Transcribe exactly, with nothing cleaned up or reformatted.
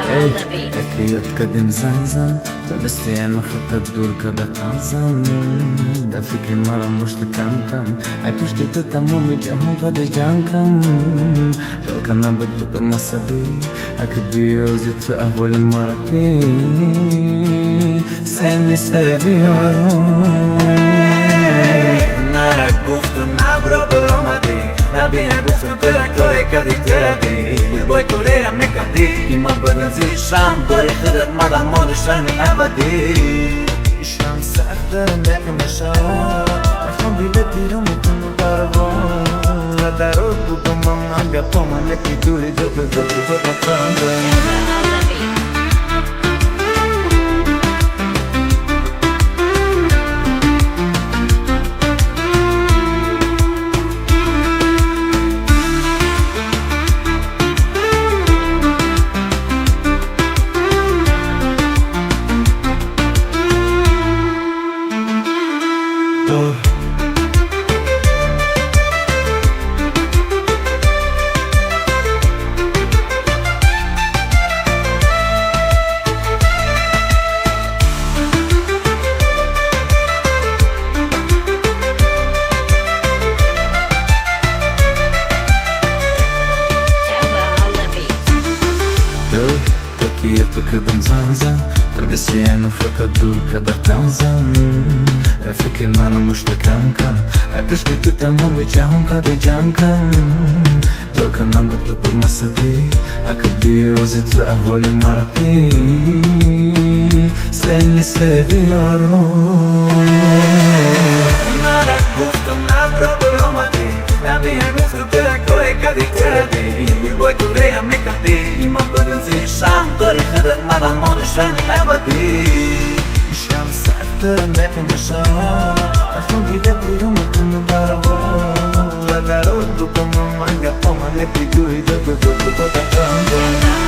Ey, اكيد قدم زنزان بس يعني خطة دور كده تنزان ده فكري مرة مش لكم عيبوش تتتمو مجمو قد جانكم لو كان بدو بمسابي أكبي وزيت في أول مرتي سامي سابيارون نارك گفتم نبرو برامدی نبینه گفتم ترک توی کدی تردی بای کلیرم نکردی ایمان بدن زیشم داری خودت مدام مادشن ابدی ایشم سخت دارم بکم نشان افهم بیده بیرون میتونم برابان لدرود بودم من انگه پا من یکی دوری جو به دو تو بطندم Oh. Такие فكرة زنزان بس يعني فكرة دور كده تنزان فكر ما أنا مش لكانكا عبش كده تمام بجاهم كده جانكا لو كان عم بطلب المسابي أكبي وزيت لأول مرتي سألني سابي يارون نارك گفتم نبرو برامدی نبینه گفتم ترک توی کدی تردی بای کلیرم نکردی ایمان بدن زیشم داری خودت مدام مادشن ابدی ایشم سخت دارم بکن نشان افهم بیده بیرون میتونم برابان لدرود بودم من انگه پا من یکی دوی دو دو دو دو دو دو